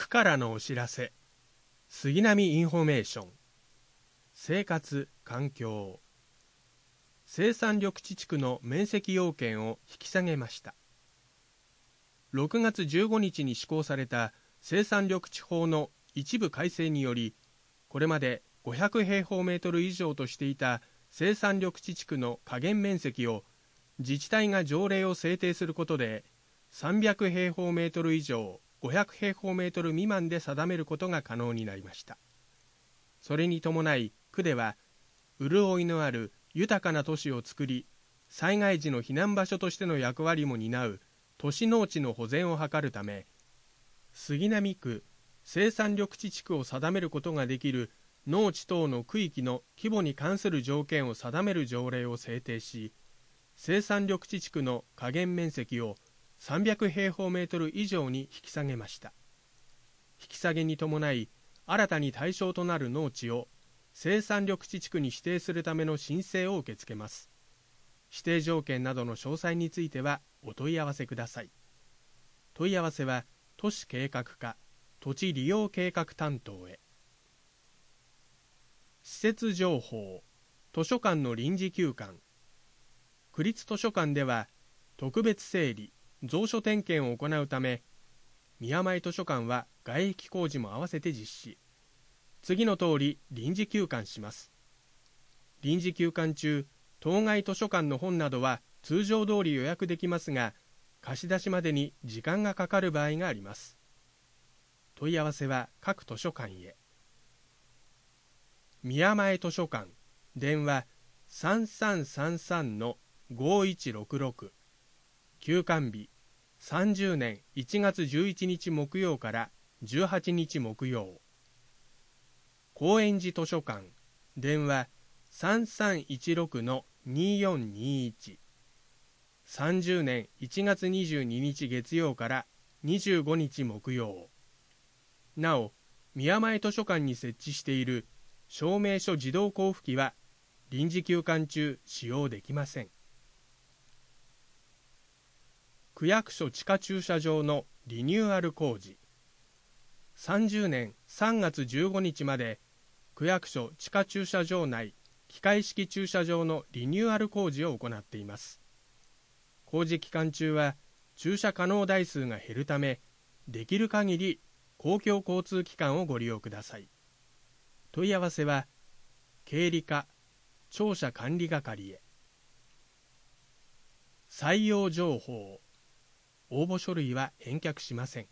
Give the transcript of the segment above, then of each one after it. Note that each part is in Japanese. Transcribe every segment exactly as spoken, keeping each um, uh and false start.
からのお知らせ。杉並インフォメーション。生活環境。生産緑地地区の面積要件を引き下げました。ろくがつじゅうごにちに施行された生産緑地法の一部改正により、これまでごひゃくへいほうメートル以上としていた生産緑地地区の下限面積を自治体が条例を制定することでさんびゃくへいほうメートル以上ごひゃくへいほうメートル未満で定めることが可能になりました。それに伴い区では潤いのある豊かな都市をつくり、災害時の避難場所としての役割も担う都市農地の保全を図るため、杉並区生産緑地地区を定めることができる農地等の区域の規模に関する条件を定める条例を制定し、生産緑地地区の下限面積をさんびゃくへいほうメートル以上に引き下げました。引き下げに伴い、新たに対象となる農地を生産緑地地区に指定するための申請を受け付けます。指定条件などの詳細についてはお問い合わせください。問い合わせは都市計画課土地利用計画担当へ。施設情報。図書館の臨時休館。区立図書館では特別整理蔵書点検を行うため、宮前図書館は外壁工事も合わせて実施。次の通り臨時休館します。臨時休館中、当該図書館の本などは通常通り予約できますが、貸し出しまでに時間がかかる場合があります。問い合わせは各図書館へ。宮前図書館、電話 さんさんさんさんのごいちろくろく。休館日さんじゅうねんいちがつじゅういちにち木曜からじゅうはちにち木曜。高円寺図書館、電話 さんさんいちろくのによんにいち。さんじゅうねんいちがつにじゅうににち月曜からにじゅうごにち木曜。なお、宮前図書館に設置している証明書自動交付機は臨時休館中使用できません。区役所地下駐車場のリニューアル工事。さんじゅうねんさんがつじゅうごにちまで区役所地下駐車場内機械式駐車場のリニューアル工事を行っています。工事期間中は駐車可能台数が減るため、できる限り公共交通機関をご利用ください。問い合わせは経理課庁舎管理係へ。採用情報。応募書類は返却しません。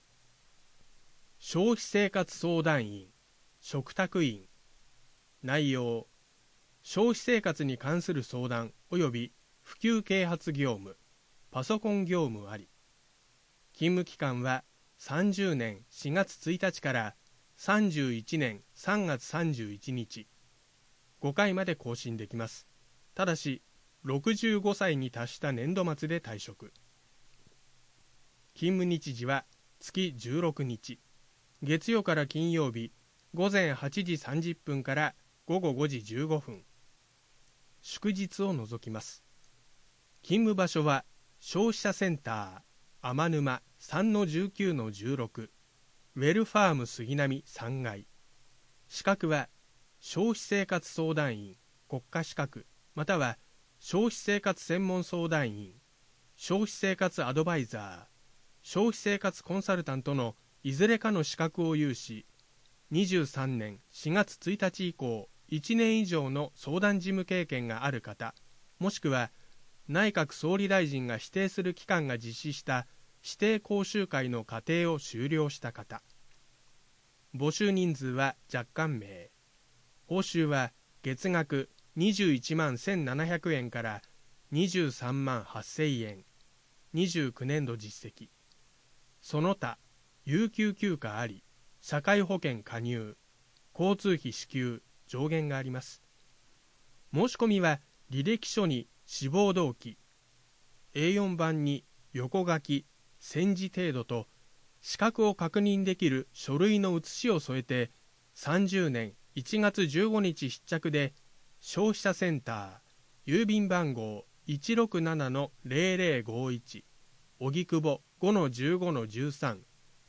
消費生活相談員、嘱託員。内容、消費生活に関する相談及び普及啓発業務、パソコン業務あり。勤務期間はさんじゅうねんしがつついたちからさんじゅういちねんさんがつさんじゅういちにち。ごかいまで更新できます。ただし、ろくじゅうごさいに達した年度末で退職。勤務日時は月じゅうろくにち。月曜から金曜日、ごぜんはちじさんじゅっぷんからごごごじじゅうごふん。祝日を除きます。勤務場所は消費者センター天沼 さんのじゅうきゅうのじゅうろく、ウェルファーム杉並さんがい。資格は消費生活相談員国家資格または消費生活専門相談員、消費生活アドバイザー、消費生活コンサルタントのいずれかの資格を有し、にじゅうさんねんしがつついたち以降いちねん以上の相談事務経験がある方、もしくは内閣総理大臣が指定する機関が実施した指定講習会の課程を修了した方。募集人数は若干名。報酬は月額にじゅういちまんせんななひゃくえんからにじゅうさんまんはっせんえん。にじゅうきゅうねんど実績。その他、有給休暇あり、社会保険加入、交通費支給、上限があります。申し込みは履歴書に志望動機、エーよん 版に横書き、選字程度と資格を確認できる書類の写しを添えてさんじゅうねんいちがつじゅうごにち必着で消費者センター郵便番号 いちろくななのぜろぜろごいち 荻窪 ごのじゅうごのじゅうさん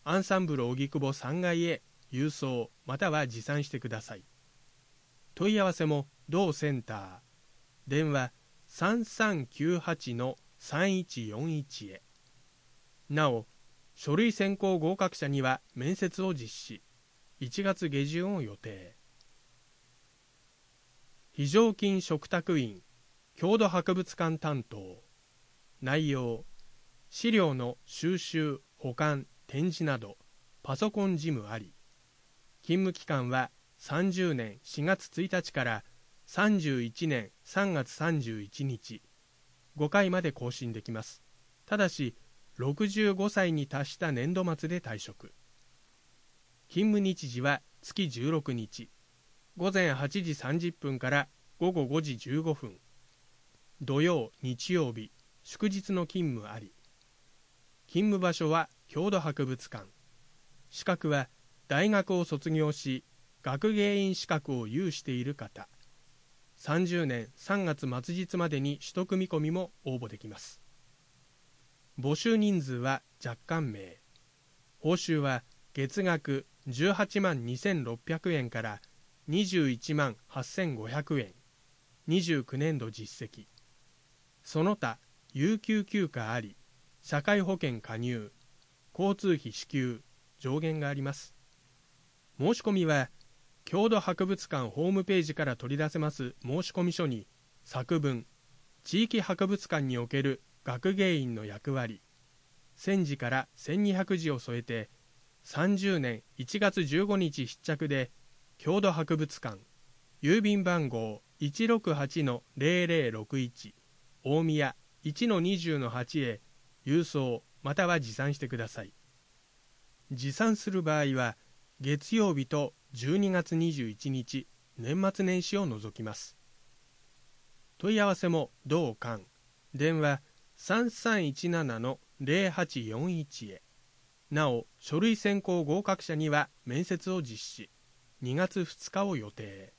アンサンブル荻窪さんがいへ郵送または持参してください。問い合わせも同センター、電話 さんさんきゅうはちのさんいちよんいち へ。なお、書類選考合格者には面接を実施、いちがつ下旬を予定。非常勤嘱託員、郷土博物館担当。内容、資料の収集、保管、展示など、パソコン事務あり。勤務期間はさんじゅうねんしがつついたちからさんじゅういちねんさんがつさんじゅういちにち、ごかいまで更新できます。ただし、ろくじゅうごさいに達した年度末で退職。勤務日時は月じゅうろくにち、ごぜんはちじさんじゅっぷんからごごごじじゅうごふん、土曜、日曜日、祝日の勤務あり。勤務場所は郷土博物館。資格は大学を卒業し、学芸員資格を有している方。さんじゅうねんさんがつ末日までに取得見込みも応募できます。募集人数は若干名。報酬は月額じゅうはちまんにせんろっぴゃくえんからにじゅういちまんはっせんごひゃくえん。にじゅうきゅうねんど実績。その他、有給休暇あり、社会保険加入、交通費支給、上限があります。申し込みは、郷土博物館ホームページから取り出せます申込書に、作文、地域博物館における学芸員の役割、せんじからせんにひゃくじを添えて、さんじゅうねんいちがつじゅうごにち必着で、郷土博物館、郵便番号 いちろくはちのぜろぜろろくいち、大宮 いちのにじゅうのはち へ郵送または持参してください。持参する場合は、月曜日とじゅうにがつにじゅういちにち、年末年始を除きます。問い合わせも同館、電話 さんさんいちななのぜろはちよんいち へ。なお、書類選考合格者には面接を実施、にがつふつかを予定。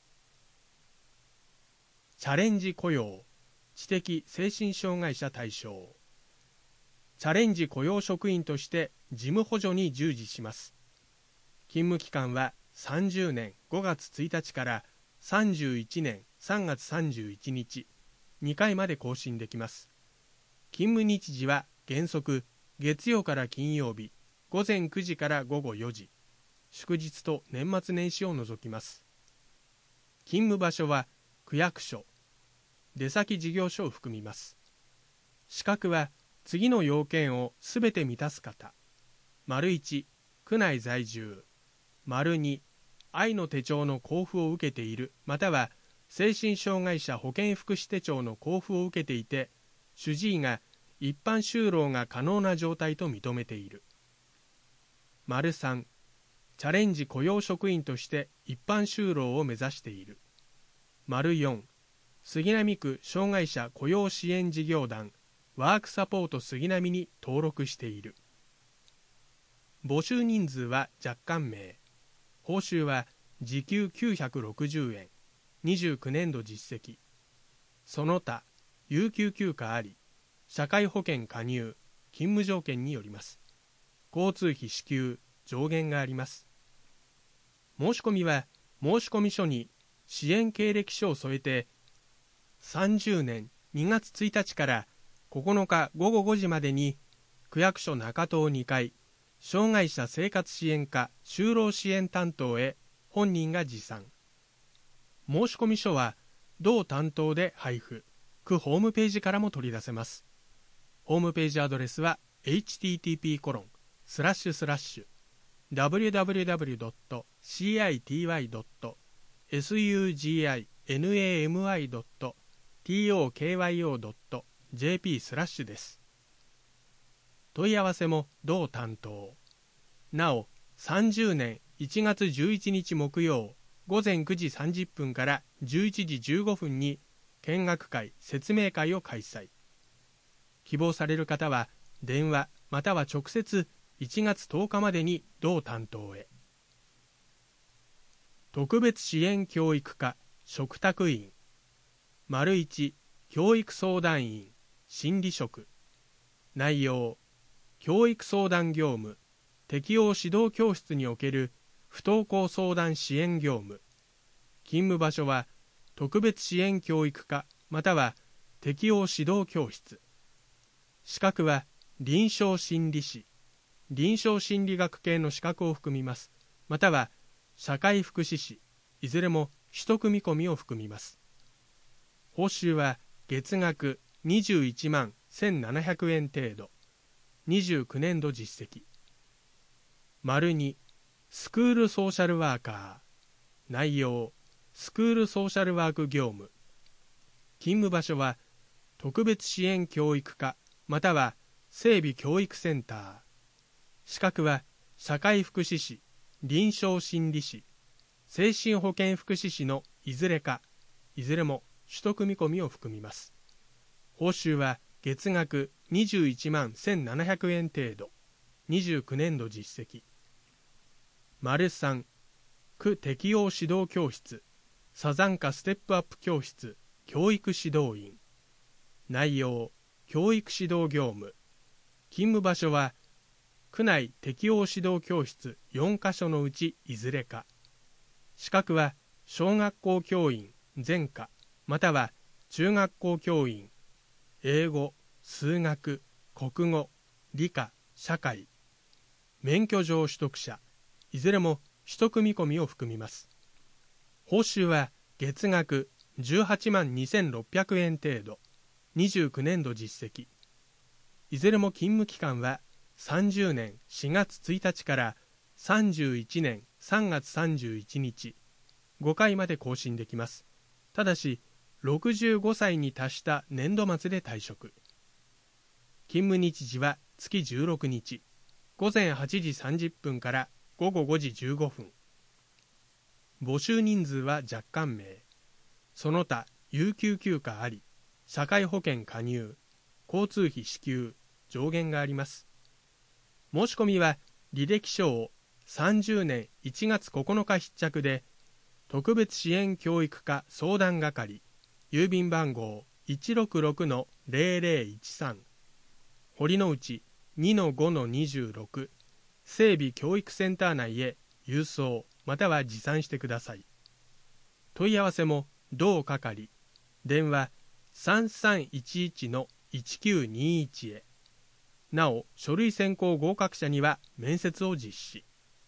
チャレンジ雇用、知的精神障害者対象。チャレンジ雇用職員として事務補助に従事します。勤務期間はさんじゅうねんごがつついたちからさんじゅういちねんさんがつさんじゅういちにち、にかいまで更新できます。勤務日時は原則月曜から金曜日、ごぜんくじからごごよじ、祝日と年末年始を除きます。勤務場所は区役所、出先事業所を含みます。資格は次の要件をすべて満たす方。丸いち、区内在住。丸に、愛の手帳の交付を受けている、または精神障害者保健福祉手帳の交付を受けていて、主治医が一般就労が可能な状態と認めている。丸さん、チャレンジ雇用職員として一般就労を目指している。丸よん、杉並区障害者雇用支援事業団ワークサポート杉並に登録している。募集人数は若干名。報酬は時給きゅうひゃくろくじゅうえん、にじゅうきゅうねんど実績。その他、有給休暇あり、社会保険加入、勤務条件によります。交通費支給、上限があります。申し込みは、申込書に支援経歴書を添えて、さんじゅうねんにがつついたちからここのかごごごじまでに、区役所中東にかい、障害者生活支援課就労支援担当へ本人が持参。申込書は同担当で配布、区ホームページからも取り出せます。ホームページアドレスは エイチティーティーピーコロンスラッシュスラッシュダブリューダブリューダブリュードットシーアイティーワイドットエスユージーアイエヌエーエムアイドットティーオーケーワイオードットジェーピー スラッシュです。問い合わせも同担当。なお、さんじゅうねんいちがつじゅういちにち木曜ごぜんくじさんじゅっぷんからじゅういちじじゅうごふんに見学会説明会を開催。希望される方は電話または直接いちがつとおかまでに同担当へ。特別支援教育課嘱託員。丸いち、教育相談員心理職。内容、教育相談業務、 適応指導教室における不登校相談支援業務。勤務場所は特別支援教育課または適応指導教室。資格は臨床心理士、臨床心理学系の資格を含みます。または社会福祉士、いずれも取得見込みを含みます。報酬は月額にじゅういちまんせんななひゃくえん程度。にじゅうきゅうねん度実績。丸に、スクールソーシャルワーカー。内容、スクールソーシャルワーク業務。勤務場所は特別支援教育課または整備教育センター。資格は社会福祉士、臨床心理士、精神保健福祉士のいずれか、いずれも取得見込みを含みます。報酬は月額にじゅういちまんせんななひゃくえん程度。にじゅうきゅうねん度実績。丸さん、区適応指導教室、サザンカステップアップ教室、教育指導員。内容、教育指導業務。勤務場所は区内適応指導教室よんカ所のうちいずれか。資格は小学校教員全科または中学校教員、英語、数学、国語、理科、社会。免許状取得者、いずれも取得見込みを含みます。報酬は月額じゅうはちまんにせんろっぴゃくえん程度。にじゅうきゅうねん度実績。いずれも勤務期間はさんじゅうねんしがつついたちからさんじゅういちねんさんがつさんじゅういちにち、ごかいまで更新できます。ただし、ろくじゅうごさいに達した年度末で退職。勤務日時は月じゅうろくにち、ごぜんはちじさんじゅっぷんからごごごじじゅうごふん。募集人数は若干名。その他、有給休暇あり、社会保険加入、交通費支給、上限があります。申し込みは履歴書をさんじゅうねんいちがつここのか必着で、特別支援教育課相談係、郵便番号 いちろくろくのぜろぜろいちさん、堀之内 にのごのにじゅうろく、整備教育センター内へ郵送または持参してください。問い合わせも同係、電話さんさんいちいちのいちきゅうにいちへ。なお、書類選考合格者には面接を実施。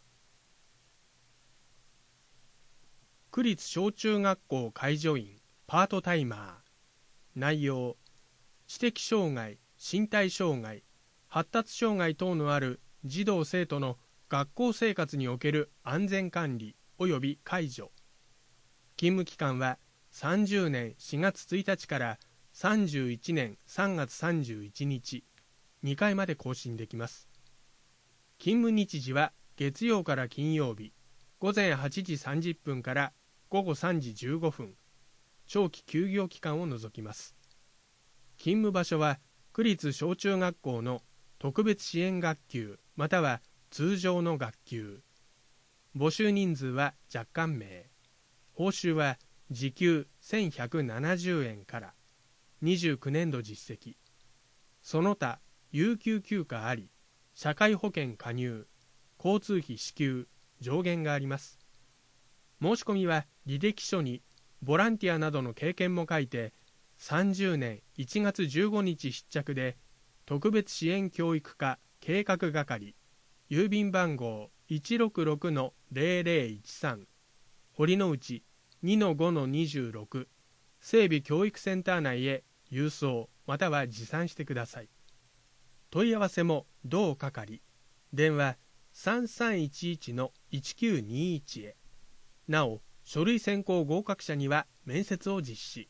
区立小中学校介助員パートタイマー。内容、知的障害、身体障害、発達障害等のある児童生徒の学校生活における安全管理及び介助。勤務期間はさんじゅうねんしがつついたちからさんじゅういちねんさんがつさんじゅういちにち、にかいまで更新できます。勤務日時は月曜から金曜日、ごぜんはちじさんじゅっぷんからごごさんじじゅうごふん、長期休業期間を除きます。勤務場所は区立小中学校の特別支援学級または通常の学級。募集人数は若干名。報酬は時給せんひゃくななじゅうえんから。にじゅうきゅうねん度実績。その他、有給休暇あり、社会保険加入、交通費支給、上限があります。申し込みは履歴書にボランティアなどの経験も書いて、さんじゅうねんいちがつじゅうごにち必着で、特別支援教育課計画係、郵便番号 いちろくろくのぜろぜろいちさん、堀之内 にのごのにじゅうろく、整備教育センター内へ郵送または持参してください。問い合わせも同係、電話さんさんいちいちのいちきゅうにいちへ。なお、書類選考合格者には面接を実施。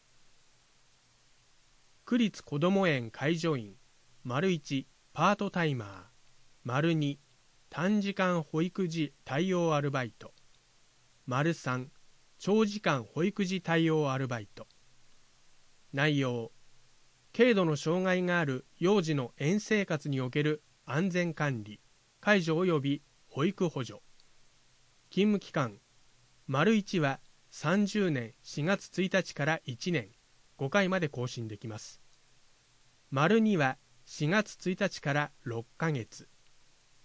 区立こども園介助員丸いちパートタイマー丸に短時間保育児対応アルバイト丸さん長時間保育児対応アルバイト。内容、軽度の障害がある幼児の園生活における安全管理、介助及び保育補助。勤務期間、丸いちはさんじゅうねんしがつついたちからいちねん、ごかいまで更新できます。丸にはしがつついたちからろっかげつ。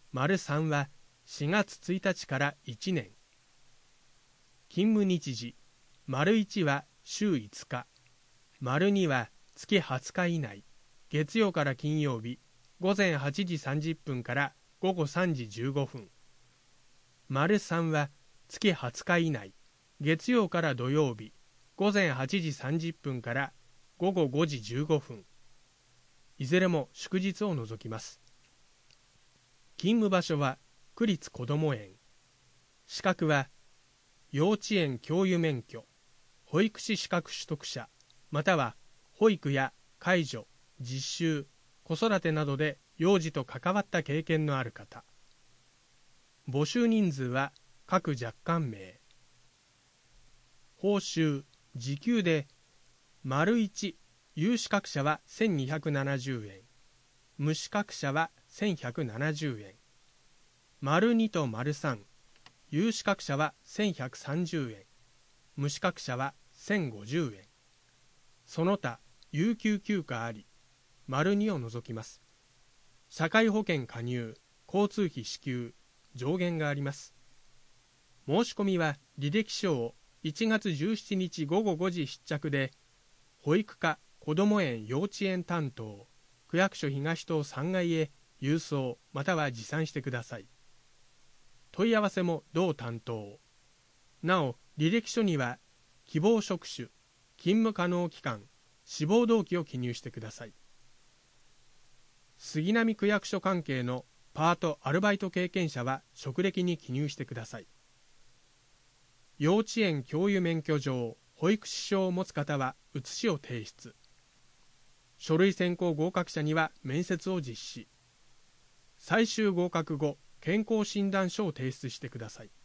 丸さんはしがつついたちからいちねん。勤務日時、丸いちは週いつか、丸には月はつか以内、月曜から金曜日、午前はちじさんじゅっぷんから午後さんじじゅうごふん。丸さんは月はつか以内、月曜から土曜日、午前はちじさんじゅっぷんから午後ごじじゅうごふん。いずれも祝日を除きます。勤務場所は区立こども園。資格は幼稚園教諭免許、保育士資格取得者、または保育や介助、実習、子育てなどで幼児と関わった経験のある方。募集人数は各若干名。報酬、時給で、丸いち、有資格者はせんにひゃくななじゅうえん、無資格者はせんひゃくななじゅうえん。丸にと丸さん、有資格者はせんひゃくさんじゅうえん、無資格者はせんごじゅうえん。その他、有給休暇あり、丸にを除きます。社会保険加入、交通費支給、上限があります。申し込みは履歴書をいちがつじゅうしちにちごごごじ必着で、保育課こども園幼稚園担当、区役所東棟さんがいへ郵送または持参してください。問い合わせも同担当。なお、履歴書には希望職種、勤務可能期間、志望動機を記入してください。杉並区役所関係のパート・アルバイト経験者は職歴に記入してください。幼稚園教諭免許状、保育士証を持つ方は写しを提出。書類選考合格者には面接を実施。最終合格後、健康診断書を提出してください。